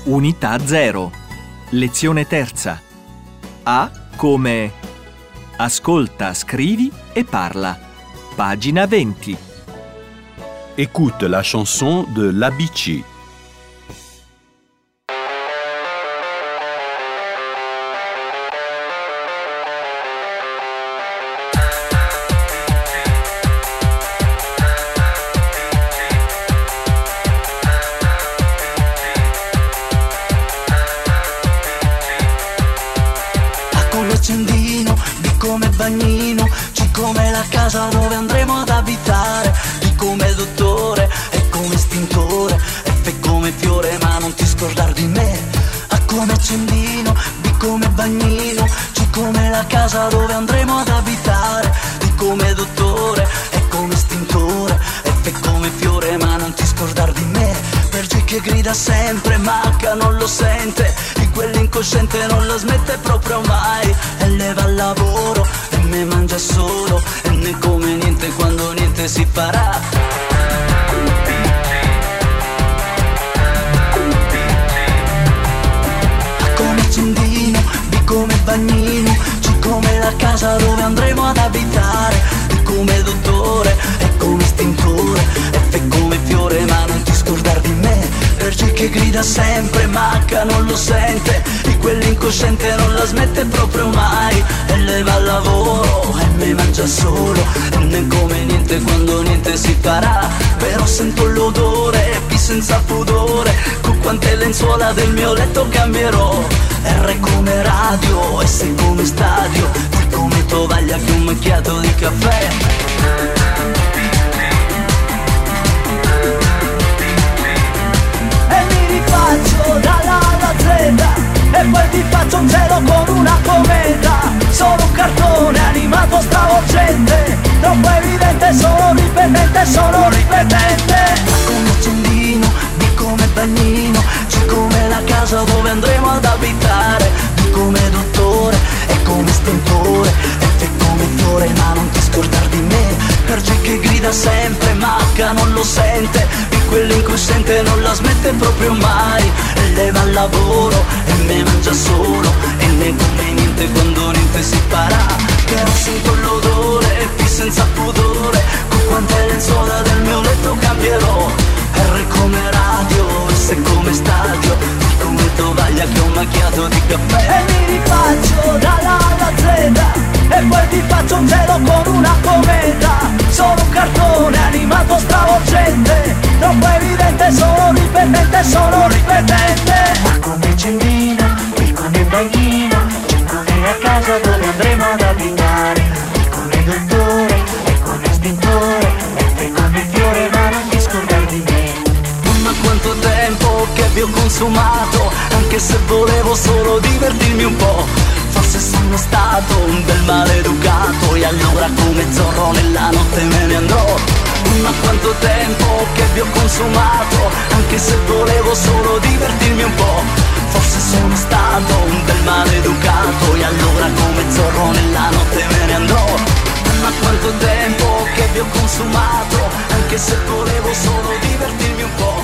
Unità 0. Lezione terza. A come ascolta, scrivi e parla. Pagina 20. Écoute la chanson de l'Abici. Accendino, B come bagnino, C come la casa dove andremo ad abitare, D come dottore, E come stintore, F come fiore ma non ti scordar di me. A come accendino, B come bagnino, C come la casa dove andremo ad abitare, D come dottore, E come stintore, F come fiore ma non ti scordar di me. Per G che grida sempre ma H non lo sente, di quell'incosciente non la smette proprio mai. E leva al lavoro e me mangia solo, e ne come niente quando niente si farà. A come accendino, B come bagnino, C come la casa dove andremo ad abitare, D come dottore, E come stintore, F come fiore ma non ti scordar di me. Per G che grida sempre ma H non lo sente, di quell'incosciente non la smette proprio mai. E lei va al lavoro e me mangia solo, e ne come niente quando niente si farà. Però sento l'odore, P senza pudore, con quante lenzuola del mio letto cambierò. R come radio, S come stadio, T come tovaglia che un macchiato di caffè. Faccio dalla alla Z e poi ti faccio un cielo con una cometa. Sono un cartone animato stravolgente, troppo evidente, sono ripetente, sono ripetente. A come accendino, B come bagnino, C come la casa dove andremo ad abitare, D come dottore, E come stentore, F come fiore ma non ti scordar di me. Per G che grida sempre ma H non lo sente, di quell'incosciente non la smette proprio mai. E lei va al lavoro e me mangia solo, e ne come niente quando niente si farà. Però sento l'odore, P senza pudore, con quante lenzuola del mio letto cambierò. R come radio, S come stadio, T come tovaglia che ho macchiato di caffè. E mi rifaccio dalla alla Z e poi ti faccio un cielo con una cometa. Sono un cartone animato stravolgente, troppo evidente, sono ripetente, sono ripetente. A come accendino, B come bagnino, C come la casa dove andremo ad abitare, D come dottore, E come stintore, F come fiore ma non ti scordar di me. Ma quanto tempo che vi ho consumato, anche se volevo solo divertirmi un po'. Forse sono stato un bel maleducato, e allora come Zorro nella notte me ne andrò. Ma quanto tempo che vi ho consumato, anche se volevo solo divertirmi un po'. Forse sono stato un bel maleducato, e allora come Zorro nella notte me ne andrò. Ma quanto tempo che vi ho consumato, anche se volevo solo divertirmi un po'.